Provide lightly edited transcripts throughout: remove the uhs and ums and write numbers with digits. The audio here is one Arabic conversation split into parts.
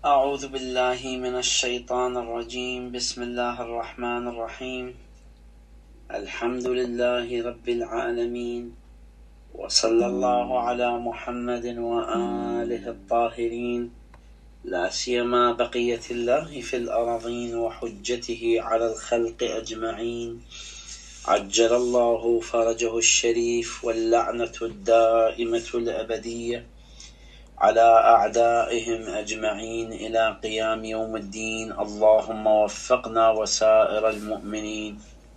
أعوذ بالله من الشيطان الرجيم. بسم الله الرحمن الرحيم. الحمد لله رب العالمين، وصلى الله على محمد وآله الطاهرين، لا سيما بقية الله في الأراضين وحجته على الخلق أجمعين، عجل الله فرجه الشريف، واللعنة الدائمة الأبدية على أعدائهم أجمعين إلى قيام يوم الدين. اللهم وفقنا وسائر المؤمنين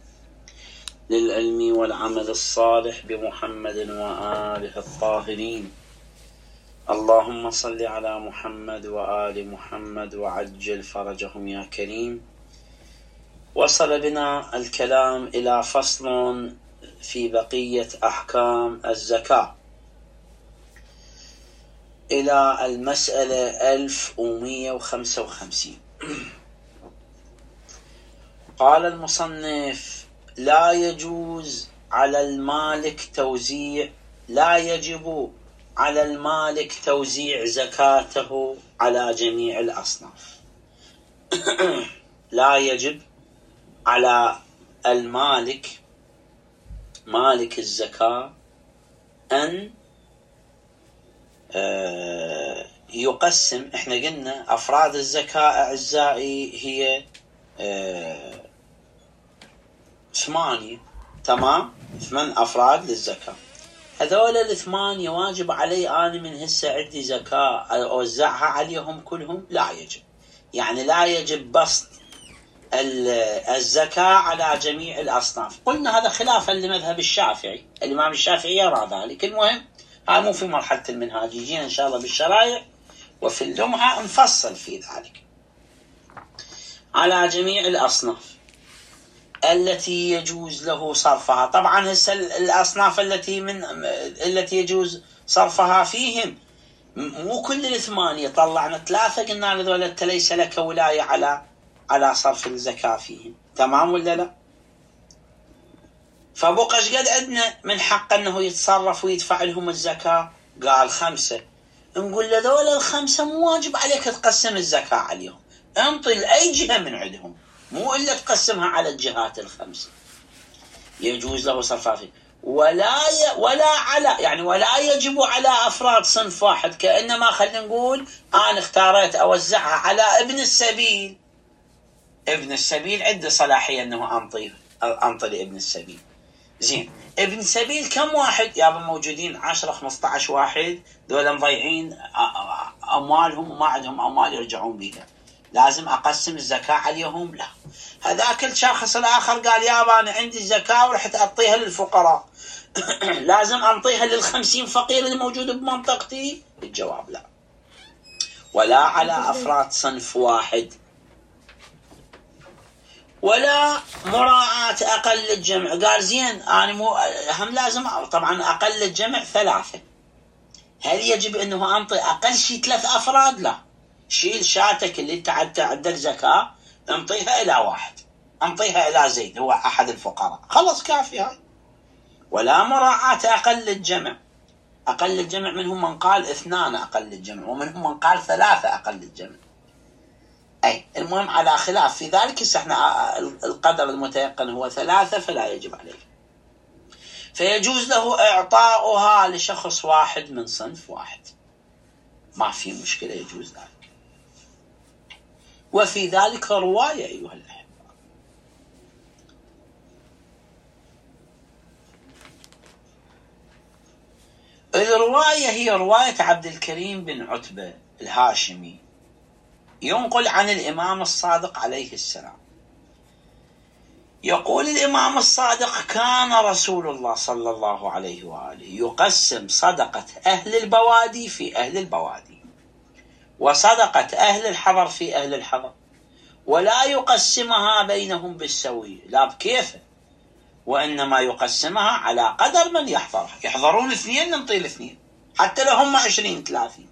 للعلم والعمل الصالح بمحمد وآله الطاهرين. اللهم صل على محمد وآل محمد وعجل فرجهم يا كريم. وصل بنا الكلام إلى فصل في بقية أحكام الزكاة، إلى المسألة 1155. قال المصنف: لا يجوز على المالك توزيع لا يجب على المالك توزيع زكاته على جميع الأصناف. لا يجب على المالك، مالك الزكاة، أن يقسم. احنا قلنا أفراد الزكاة أعزائي هي 8، تمام؟ 8 أفراد للزكاة. هذول ال8 واجب علي أنا من هسه عندي زكاة أوزعها عليهم كلهم؟ لا يجب. يعني لا يجب بسط الزكاة على جميع الأصناف. قلنا هذا خلافا لمذهب الشافعي، الإمام الشافعي يرى ذلك. المهم هذا مو في مرحلة المنهاج، يجينا إن شاء الله بالشرائع وفي اللمعة نفصل في ذلك. على جميع الأصناف التي يجوز له صرفها. طبعا هسه الأصناف التي يجوز صرفها فيهم مو كل ال8، طلعنا 3، قلنا لذول أنت ليس لك ولاية على صرف الزكاة فيهم، تمام ولا لا؟ فبقى ايش قد عندنا من حق انه يتصرف ويدفع لهم الزكاة؟ قال 5. نقول لذول ال5 مو واجب عليك تقسم الزكاة عليهم، انطي لأي جهة من عندهم، مو إلا تقسمها على الجهات ال5. يجوز له صرفها فيه، ولا يجب على أفراد صنف واحد. كأنما خلينا نقول أنا اختاريت أوزعها على ابن السبيل. ابن السبيل عنده صلاحية أنه أنطي لابن السبيل. زين، ابن سبيل كم واحد؟ يابا موجودين 10-15 واحد، دول مضيعين أموالهم وما عندهم أموال يرجعون بها، لازم أقسم الزكاة عليهم؟ لا. هذاك الشخص الآخر قال يابا أنا عندي الزكاة ورحت أعطيها للفقراء لازم أنطيها لل50 فقير اللي موجود بمنطقتي؟ الجواب لا. ولا على أفراد صنف واحد، ولا مراعاة أقل الجمع. قال زين أنا هم لازم، طبعا أقل الجمع 3. هل يجب أنه أنطي أقل شيء 3 أفراد؟ لا. شيل شاتك اللي أنت عندك زكاة، انطيها إلى 1، انطيها إلى زيد هو أحد الفقراء، خلص كافي هاي. ولا مراعاة أقل الجمع. أقل الجمع منهم من قال 2 أقل الجمع، ومنهم من قال 3 أقل الجمع. أي المهم على خلاف في ذلك. احنا القدر المتيقن هو 3، فلا يجب عليه. فيجوز له إعطاؤها لشخص واحد من صنف واحد، ما في مشكلة، يجوز ذلك. وفي ذلك رواية أيها الأحبة. الرواية هي رواية عبد الكريم بن عتبة الهاشمي، ينقل عن الإمام الصادق عليه السلام. يقول الإمام الصادق: كان رسول الله صلى الله عليه وآله يقسم صدقة أهل البوادي في أهل البوادي، وصدقة أهل الحضر في أهل الحضر، ولا يقسمها بينهم بالسوي، لا بكيفه، وإنما يقسمها على قدر من يحضرها. يحضرون 2 ننطي 2، حتى لو هم 20-30.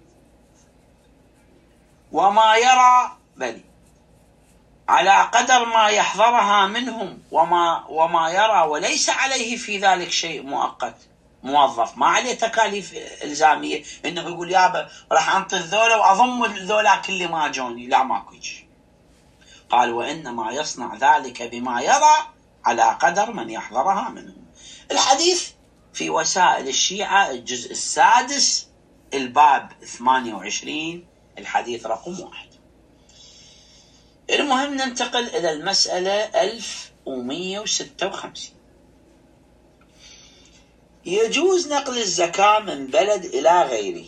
وما يرى على قدر ما يحضرها منهم، وما يرى وليس عليه في ذلك شيء موظف ما عليه تكاليف إلزامية إنه يقول يابا راح أنطي الذولة وأضم الذولاك اللي ما جوني، لا ماكو شيء. قال وإنما يصنع ذلك بما يرى على قدر من يحضرها منهم. الحديث في وسائل الشيعة الجزء السادس الباب 28 الحديث رقم 1. المهم ننتقل إلى المسألة 1156. يجوز نقل الزكاة من بلد إلى غيره.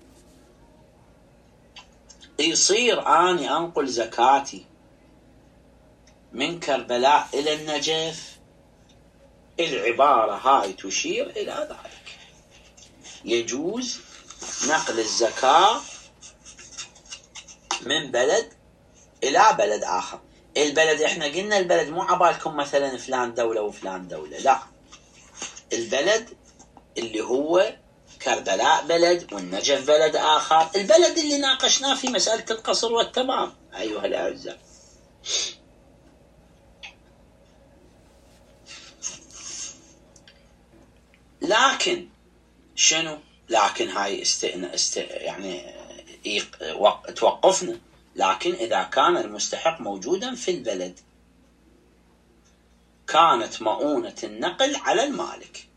يصير أني أنقل زكاتي من كربلاء إلى النجف؟ العبارة هاي تشير إلى ذلك. يجوز نقل الزكاة من بلد إلى بلد آخر. البلد إحنا قلنا البلد مو عبالكم مثلا فلان دولة وفلان دولة، لا، البلد اللي هو كربلاء بلد والنجف بلد آخر، البلد اللي ناقشناه في مسألة القصر والتمام أيها الأعزاء. لكن شنو؟ لكن هاي يعني توقفنا. لكن إذا كان المستحق موجودا في البلد كانت مؤونة النقل على المالك.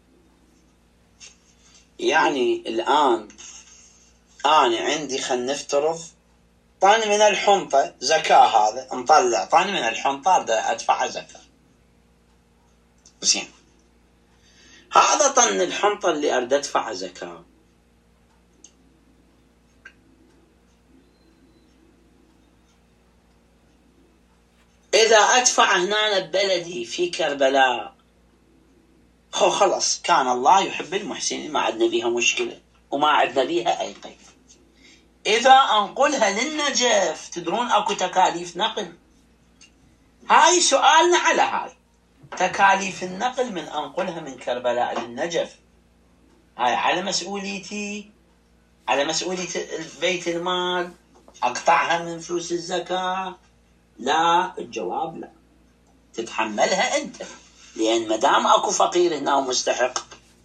يعني الآن أنا عندي خلينا نفترض طن من الحنطة زكاة، هذا نطلع طن من الحنطة أدفع زكاة، زين، هذا طن الحنطة اللي أريد أدفع زكاة إذا أدفع هنا ببلدي في كربلاء خلص كان الله يحب المحسنين، ما عندنا بيها مشكلة وما عندنا بيها أي قيد. إذا أنقلها للنجف تدرون أكو تكاليف نقل. هاي سؤالنا على هاي تكاليف النقل من أنقلها من كربلاء للنجف، هاي على مسؤوليتي، على مسؤولية بيت المال، أقطعها من فلوس الزكاة؟ لا، الجواب لا، تتحملها أنت، لأن مدام أكو فقير هنا ومستحق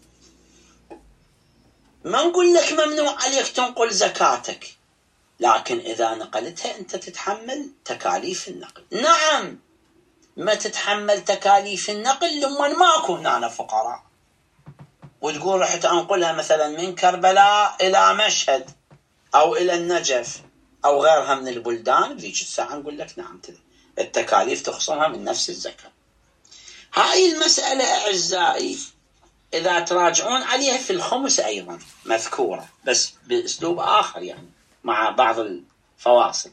ما نقول لك ممنوع عليك تنقل زكاتك، لكن إذا نقلتها أنت تتحمل تكاليف النقل. نعم، ما تتحمل تكاليف النقل لما ماكو هنا فقراء وتقول رحت أنقلها مثلا من كربلاء إلى مشهد أو إلى النجف أو غيرها من البلدان، بذيك الساعة نقول لك نعم التكاليف تخصمها من نفس الزكاة. هاي المسألة أعزائي إذا تراجعون عليها في الخمس أيضا مذكورة بس بأسلوب آخر، يعني مع بعض الفواصل.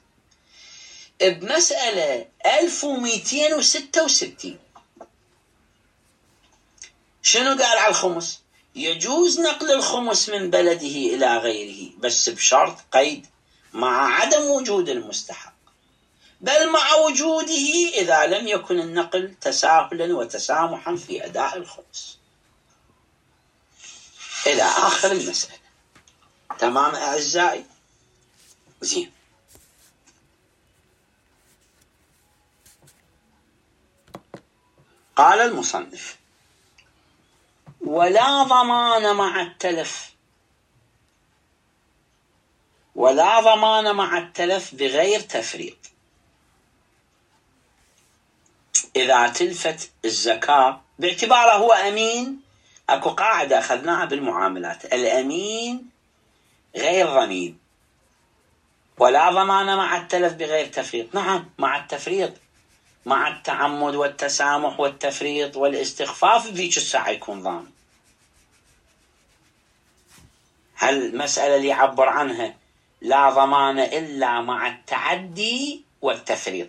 بمسألة 1266 شنو قال على الخمس؟ يجوز نقل الخمس من بلده إلى غيره بس بشرط قيد، مع عدم وجود المستحق، بل مع وجوده إذا لم يكن النقل تساهلا وتسامحا في أداء الخمس، إلى آخر المسألة. تمام أعزائي؟ زين. قال المصنف ولا ضمان مع التلف، ولا ضمان مع التلف بغير تفريط. إذا تلفت الزكاة باعتباره هو أمين، أكو قاعدة أخذناها بالمعاملات، الأمين غير ضمين. ولا ضمان مع التلف بغير تفريط. نعم، مع التفريط، مع التعمد والتسامح والتفريط والاستخفاف ذيك الساعة يكون ضامن. هالمسألة اللي يعبر عنها لا ضمان إلا مع التعدي والتفريط.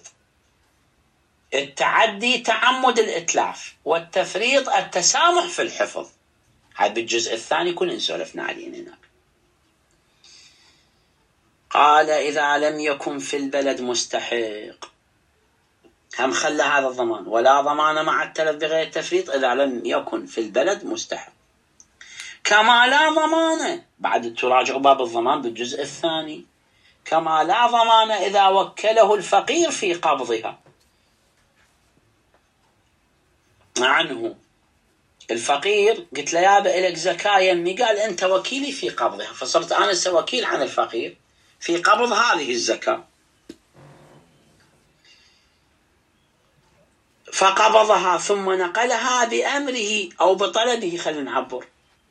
التعدي تعمد الإتلاف، والتفريط التسامح في الحفظ. هاي بالجزء الثاني كلنا سولفنا عليه هناك. قال إذا لم يكن في البلد مستحق، هم خلى هذا الضمان، ولا ضمان مع التلف بغير تفريط إذا لم يكن في البلد مستحق. كما لا ضمان، بعد تراجع باب الضمان بالجزء الثاني، كما لا ضمان إذا وكله الفقير في قبضها عنه الفقير قلت له يابا إلك زكاة يمي، قال أنت وكيلي في قبضها، فصرت أنا وكيل عن الفقير في قبض هذه الزكاة. فقبضها ثم نقلها بأمره أو بطلبه، خلينا نعبر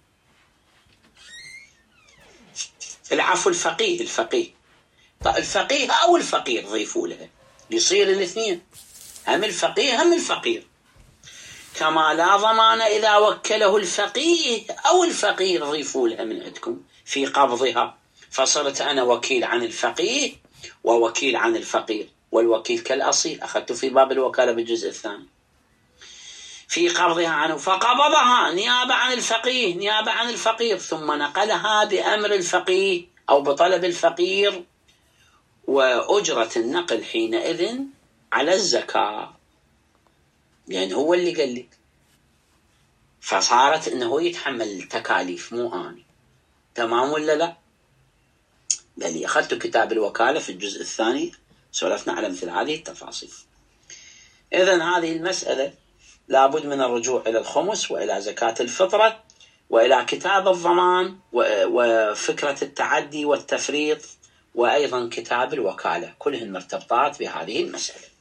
العفو الفقيه أو الفقير ضيفوا لها، يصير الاثنين، هم الفقيه هم الفقير. كما لا ضمان إذا وكله الفقيه أو الفقير ضيفوا لها من عندكم في قبضها، فصرت أنا وكيل عن الفقيه ووكيل عن الفقير، والوكيل كالأصيل، أخذت في باب الوكالة بالجزء الثاني، في قبضها عنه، فقبضها نيابة عن الفقيه نيابة عن الفقير، ثم نقلها بأمر الفقيه أو بطلب الفقير، وأجرة النقل حينئذ على الزكاة، يعني هو اللي قال لك، فصارت انه يتحمل التكاليف مو اني. تمام ولا لا؟ بل اخذت كتاب الوكالة في الجزء الثاني سولفنا على مثل هذه التفاصيل. اذن هذه المسألة لابد من الرجوع الى الخمس والى زكاة الفطرة والى كتاب الضمان وفكرة التعدي والتفريط وايضا كتاب الوكالة، كلهن مرتبطات بهذه المسألة.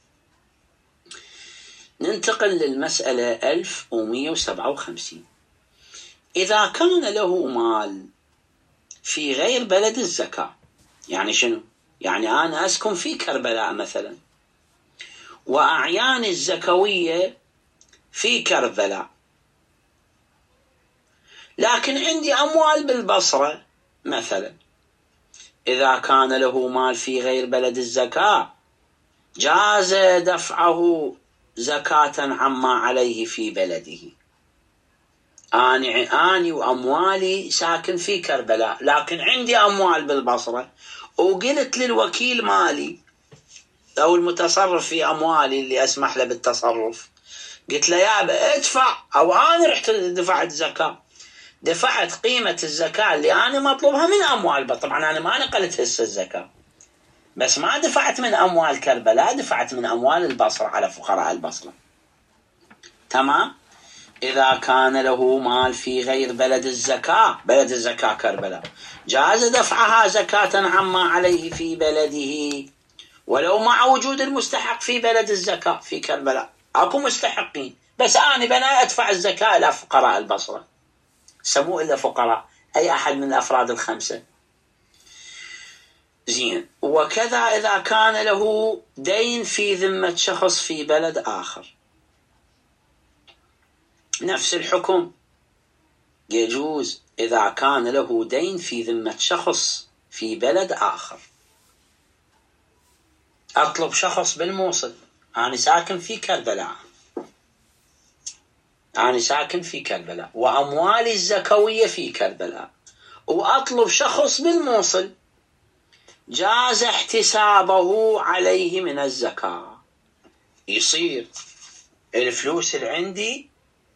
ننتقل للمسألة 1157. إذا كان له مال في غير بلد الزكاة، يعني شنو؟ يعني أنا أسكن في كربلاء مثلا، وأعيان الزكوية في كربلاء، لكن عندي أموال بالبصرة مثلا. إذا كان له مال في غير بلد الزكاة جاز دفعه زكاة عما عليه في بلده. أني وأموالي ساكن في كربلاء، لكن عندي أموال بالبصرة، وقلت للوكيل مالي أو المتصرف في أموالي اللي أسمح له بالتصرف، قلت له يابا ادفع، أو أنا رحت دفعت زكاة، دفعت قيمة الزكاة اللي أنا مطلوبها من أموال، طبعا أنا ما نقلت هسه الزكاة، بس ما دفعت من أموال كربلاء، دفعت من أموال البصرة على فقراء البصرة. تمام؟ إذا كان له مال في غير بلد الزكاة، بلد الزكاة كربلاء، جاز دفعها زكاة عما عليه في بلده، ولو مع وجود المستحق في بلد الزكاة في كربلاء، أكو مستحقين، بس أنا بنا أدفع الزكاة إلى فقراء البصرة، سموه إلا فقراء أي أحد من الأفراد الخمسة. زين. وكذا إذا كان له دين في ذمة شخص في بلد آخر، نفس الحكم، يجوز إذا كان له دين في ذمة شخص في بلد آخر. أطلب شخص بالموصل، أنا ساكن في كربلاء وأموالي الزكوية في كربلاء، وأطلب شخص بالموصل، جاز احتسابه عليه من الزكاة. يصير الفلوس اللي عندي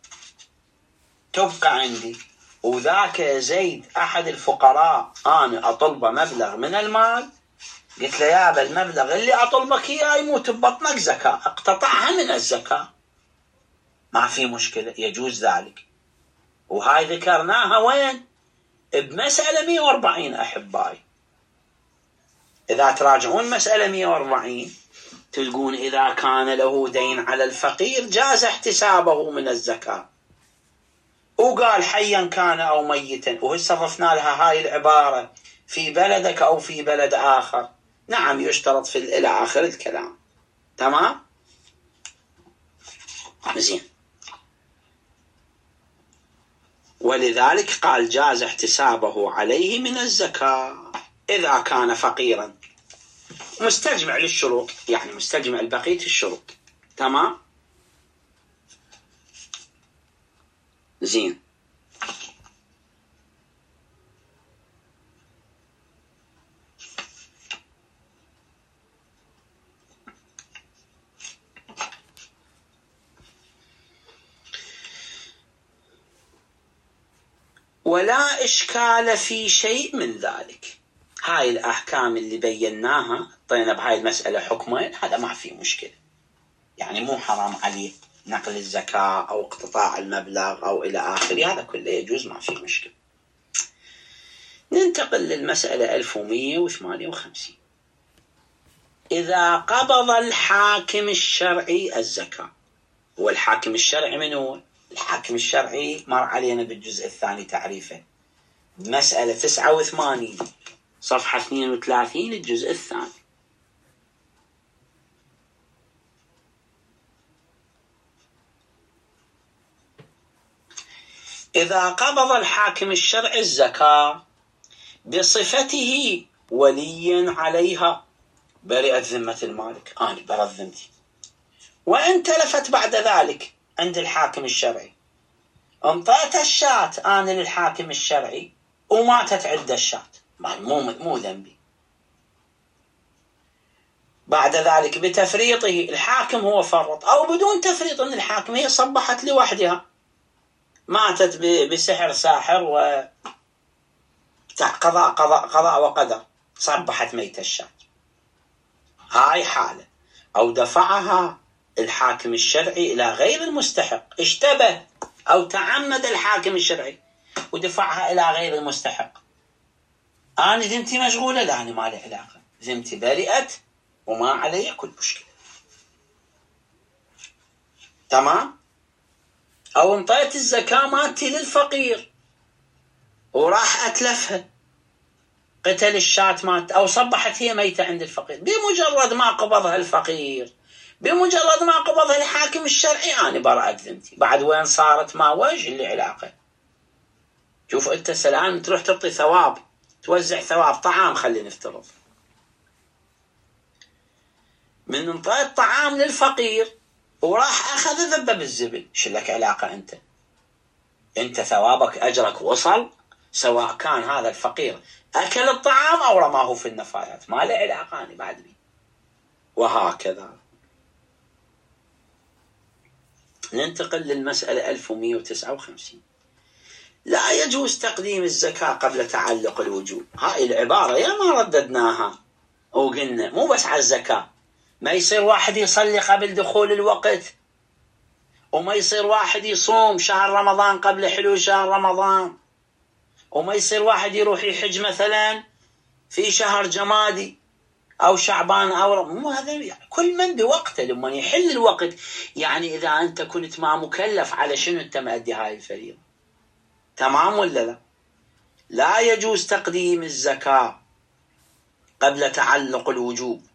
تبقى عندي، وذاك زيد أحد الفقراء أنا أطلبه مبلغ من المال، قلت له يابا المبلغ اللي أطلبك إياه يموت ببطنك زكاة، اقتطعها من الزكاة، ما في مشكلة، يجوز ذلك. وهاي ذكرناها وين؟ بمسألة 140 أحبائي. إذا تراجعون مسألة 140 تلقون إذا كان له دين على الفقير جاز احتسابه من الزكاة، وقال حيا كان أو ميتا، وصرفنا لها هاي العبارة في بلدك أو في بلد آخر، نعم يشترط في إلى آخر الكلام. تمام؟ زين. ولذلك قال جاز احتسابه عليه من الزكاة إذا كان فقيرا مستجمع للشروط، يعني مستجمع لبقية الشروط. تمام؟ زين. ولا إشكال في شيء من ذلك. هاي الأحكام اللي بيناها طينا بهاي المسألة حكمين، هذا ما في مشكلة، يعني مو حرام عليه نقل الزكاة أو اقتطاع المبلغ أو إلى آخره، هذا كله يجوز، ما في مشكلة. ننتقل للمسألة 1158. إذا قبض الحاكم الشرعي الزكاة. هو الحاكم الشرعي من هو؟ الحاكم الشرعي مر علينا بالجزء الثاني تعريفه، مسألة 89 صفحة 32 الجزء الثاني. إذا قبض الحاكم الشرعي الزكاة بصفته وليا عليها برئت ذمة المالك، أنا برأت ذمتي، وإن تلفت بعد ذلك عند الحاكم الشرعي، انطيت الشاة أنا للحاكم الشرعي وماتت عند الشاة، مو ذنبي. بعد ذلك بتفريطه، الحاكم هو فرط، أو بدون تفريط من الحاكم، هي صبحت لوحدها، ماتت بسحر ساحر و قضاء وقدر، صبحت ميت الشاة، هاي حالة. أو دفعها الحاكم الشرعي إلى غير المستحق، اشتبه أو تعمد الحاكم الشرعي ودفعها إلى غير المستحق، أنا ذمتي مشغولة، لا أنا ما لي علاقة، ذمتي برئت وما علي كل مشكلة، تمام. أو انطيت الزكاة مالتي للفقير وراح أتلفها، قتل الشاة مات، أو صبحت هي ميتة عند الفقير، بمجرد ما قبضها الفقير، بمجرد ما قبضها الحاكم الشرعي، أنا برأت ذمتي. بعد وين صارت؟ ما وجه اللي علاقة. شوف أنت سلام تروح تعطي ثواب، توزع ثواب طعام، خلينا نفترض من انطيت طعام للفقير وراح أخذ ذبه بالزبل، شو لك علاقة أنت ثوابك أجرك وصل، سواء كان هذا الفقير أكل الطعام أو رماه في النفايات، ما له علاقة أنا بعد بي. وهكذا. ننتقل للمسألة 1159. لا يجوز تقديم الزكاة قبل تعلق الوجوب. هاي العبارة يا ما رددناها وقلنا مو بس على الزكاة، ما يصير واحد يصلي قبل دخول الوقت، وما يصير واحد يصوم شهر رمضان قبل حلول شهر رمضان، وما يصير واحد يروح يحج مثلا في شهر جمادي أو شعبان أو مو هذا، يعني كل من بوقته لما يحل الوقت. يعني إذا أنت كنت ما مكلف على شنو أنت مأدي هاي الفريضة، تمام ولا لا؟ لا يجوز تقديم الزكاة قبل تعلق الوجوب.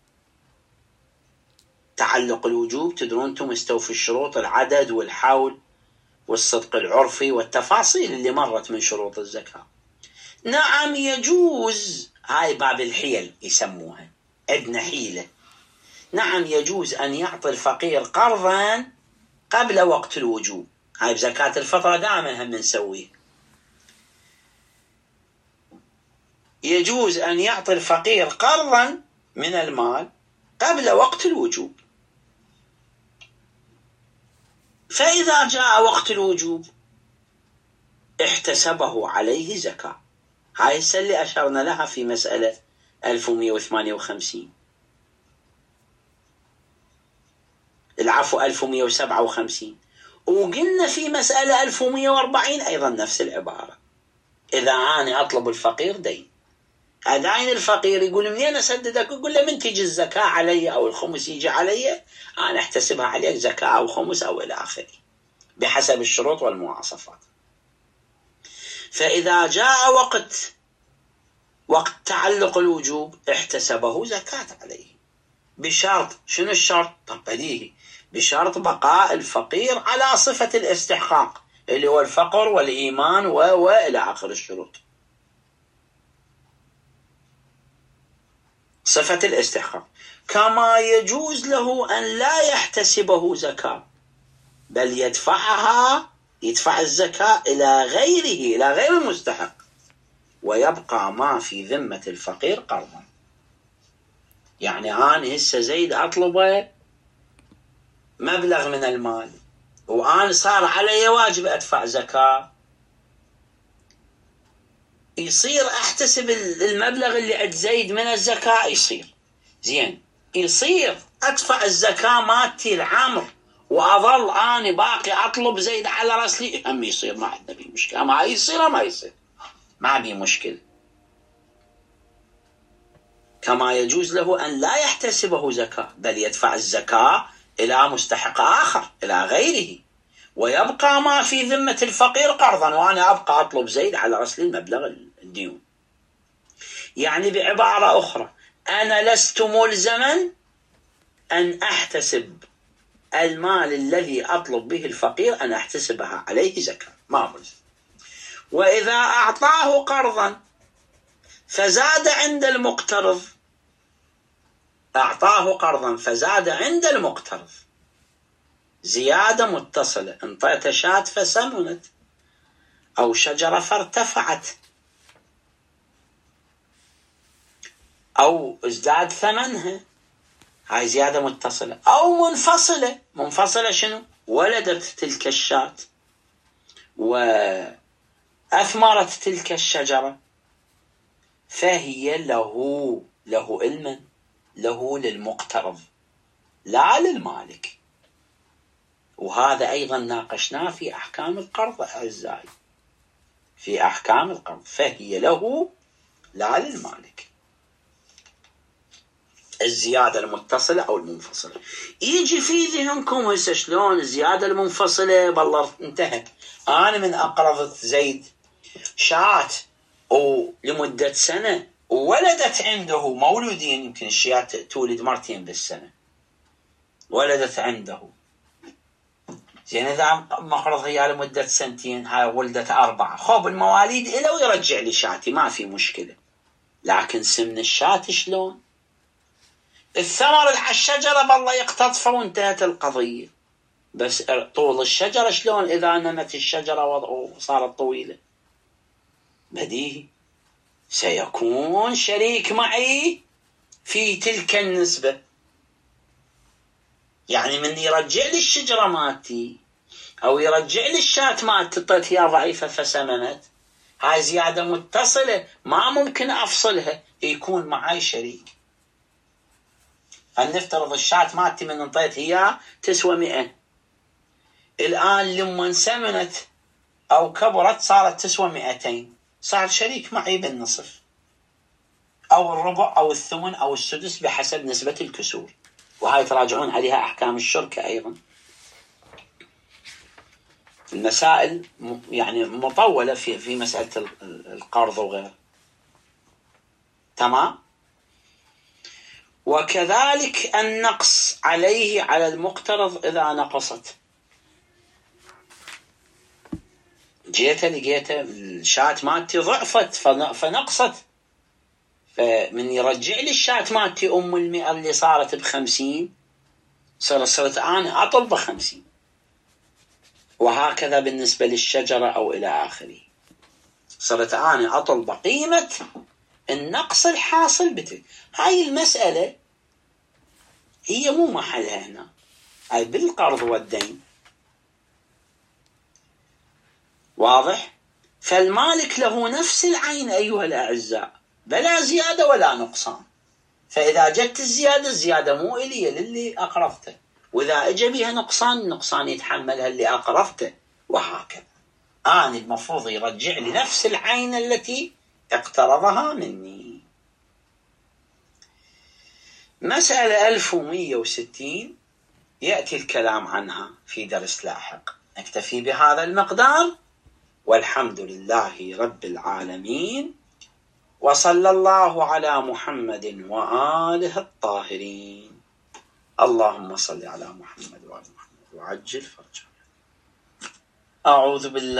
تعلق الوجوب تدرون أنتم مستوفي الشروط، العدد والحول والصدق العرفي والتفاصيل اللي مرت من شروط الزكاة. نعم يجوز، هاي باب الحيل يسموها، عندنا حيلة. نعم يجوز أن يعطي الفقير قرضا قبل وقت الوجوب، هاي بزكاة الفطرة دائما هم نسويه. يجوز أن يعطي الفقير قرضا من المال قبل وقت الوجوب، فإذا جاء وقت الوجوب احتسبه عليه زكاة. هاي اللي أشرنا لها في مسألة 1158، العفو 1157، وقلنا في مسألة 1140 أيضا نفس العبارة. إذا أنا أطلب الفقير دين، داين الفقير يقول منين أسددك؟ يقول له من تيجي الزكاة علي أو الخمس يجي علي، أنا أحتسبها عليك زكاة أو خمس أو إلى آخره بحسب الشروط والمواصفات. فإذا جاء وقت تعلق الوجوب احتسبه زكاة عليه، بشرط، شنو الشرط؟ طب بديهي، بشرط بقاء الفقير على صفة الاستحقاق اللي هو الفقر والإيمان وإلى آخر الشروط. صفة الاستحقاق. كما يجوز له أن لا يحتسبه زكاة، بل يدفع الزكاة إلى غير المستحق، ويبقى ما في ذمة الفقير قرضا. يعني أنا هسه زيد أطلبه مبلغ من المال، وأنا صار علي واجب أدفع زكاة، يصير أحتسب المبلغ اللي عند زيد من الزكاة، يصير زين، يصير أدفع الزكاة مالتي العمر وأظل أنا باقي أطلب زيد على رسلي، هم يصير، ما عندنا بيه مشكلة، ما يصير ما بيه مشكلة. كما يجوز له أن لا يحتسبه زكاة، بل يدفع الزكاة إلى مستحق آخر، إلى غيره، ويبقى ما في ذمة الفقير قرضا، وأنا أبقى أطلب زيد على رسل المبلغ الديون. يعني بعبارة أخرى، أنا لست ملزما أن أحتسب المال الذي أطلب به الفقير أن أحتسبها عليه زكاة، ما ملزم. وإذا أعطاه قرضا فزاد عند المقترض، أعطاه قرضا فزاد عند المقترض زيادة متصلة، انطيت شاة فسمنت، أو شجرة فارتفعت، أو ازداد ثمنها، هاي زيادة متصلة. أو منفصلة شنو؟ ولدت تلك الشاة وأثمرت تلك الشجرة، فهي له علما، له للمقترض لا للمالك. وهذا أيضا ناقشناه في أحكام القرض أعزائي، في أحكام القرض، فهي له لا للمالك، الزيادة المتصلة أو المنفصلة. يجي في ذهنكم هسه شلون الزيادة المنفصلة؟ بالله انتهت، أنا من أقرضت زيد شاة لمدة سنة وولدت عنده مولودين، يمكن الشياة تولد مرتين بالسنة، ولدت عنده، زين إذا مقرض هي لمدة سنتين، هاي ولدت 4، خب المواليد إله ويرجع لي شاتي، ما في مشكلة. لكن سمن الشاة شلون؟ الثمر على الشجرة بالله يقتطفه وانتهت القضية، بس طول الشجرة شلون إذا نمت الشجرة وصارت طويلة؟ بديهي سيكون شريك معي في تلك النسبة. يعني من يرجع لي الشجرة مالتي أو يرجع لي الشاة مالتي طلعت هي ضعيفة فسمنت، هاي زيادة متصلة ما ممكن أفصلها، يكون معي شريك. فلنفترض الشاة مالتي من انطيت هي تسوى 100، الآن لما انسمنت أو كبرت صارت تسوى 200، صار شريك معي بالنصف أو الربع أو الثمن أو السدس بحسب نسبة الكسور، وهاي تراجعون عليها أحكام الشركة أيضا. المسائل يعني مطولة في مسألة القرض وغيره، تمام. وكذلك النقص عليه على المقترض إذا نقصت، لقيت الشاة مالتي ضعفت فنقصت، فمن يرجع لي الشاة مالتي 100 اللي صارت ب50 صرت أنا أطلب 50، وهكذا بالنسبة للشجرة أو إلى آخره، صرت أنا أطلب قيمة النقص الحاصل بتلك. هاي المسألة هي مو محلها هنا، هاي بالقرض والدين، واضح؟ فالمالك له نفس العين أيها الأعزاء، بلا زيادة ولا نقصان. فإذا جت الزيادة مو إلي، للي أقرضته، وإذا أجى بها نقصان يتحملها اللي أقرضته، وهكذا. أنا المفروض يرجع لي نفس العين التي اقترضها مني. مسألة 1160 يأتي الكلام عنها في درس لاحق. نكتفي بهذا المقدار، والحمد لله رب العالمين، وصلى الله على محمد وآله الطاهرين. اللهم صل على محمد وآل محمد وعجل فرجه. أعوذ بالله